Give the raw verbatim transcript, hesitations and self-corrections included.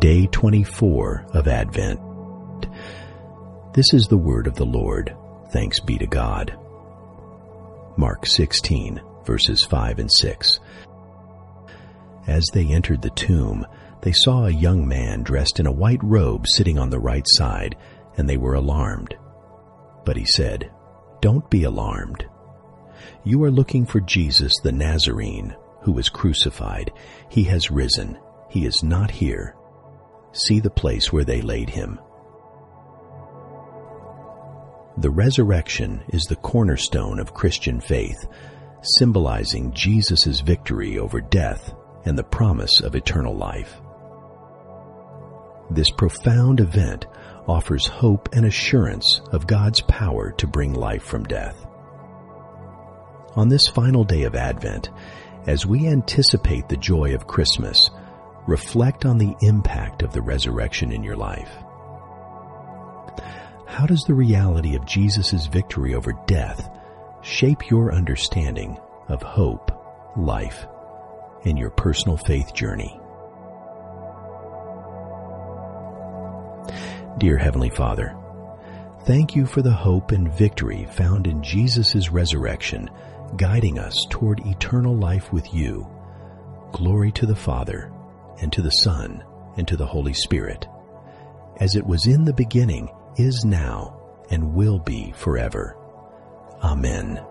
Day twenty-four of Advent. This is the word of the Lord. Thanks be to God. Mark sixteen, verses five and six. As they entered the tomb, they saw a young man dressed in a white robe sitting on the right side, and they were alarmed. But he said, "Don't be alarmed. You are looking for Jesus the Nazarene, who was crucified. He has risen. He is not here. See the place where they laid him." The resurrection is the cornerstone of Christian faith, symbolizing Jesus' victory over death and the promise of eternal life. This profound event offers hope and assurance of God's power to bring life from death. On this final day of Advent, as we anticipate the joy of Christmas, reflect on the impact of the resurrection in your life. How does the reality of Jesus' victory over death shape your understanding of hope, life, and your personal faith journey? Dear Heavenly Father, thank you for the hope and victory found in Jesus' resurrection, guiding us toward eternal life with you. Glory to the Father, and to the Son, and to the Holy Spirit, as it was in the beginning, is now, and will be forever. Amen.